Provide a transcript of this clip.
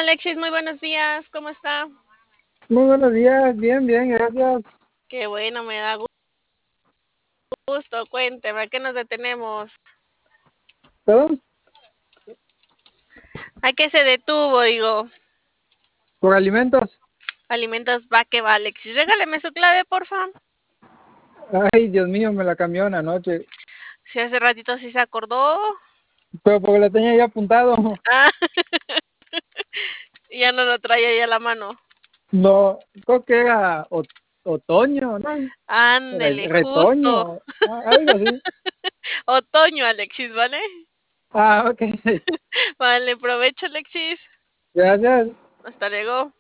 Alexis, muy buenos días, ¿cómo está? Muy buenos días, bien, bien, gracias. Qué bueno, me da gusto, cuénteme, ¿a qué nos detenemos? ¿Todo? ¿A qué se detuvo, digo? ¿Por alimentos? Alimentos, va que va, Alexis. Regáleme su clave, porfa. Ay, Dios mío, me la cambió anoche. Si hace ratito sí se acordó. Pero porque la tenía ya apuntado. Ah, ya no lo trae ahí a la mano. No, creo que era otoño, ¿no? Ándele, justo. Retoño, algo así. Otoño, Alexis, ¿vale? Ah, ok. Vale, provecho, Alexis. Gracias. Hasta luego.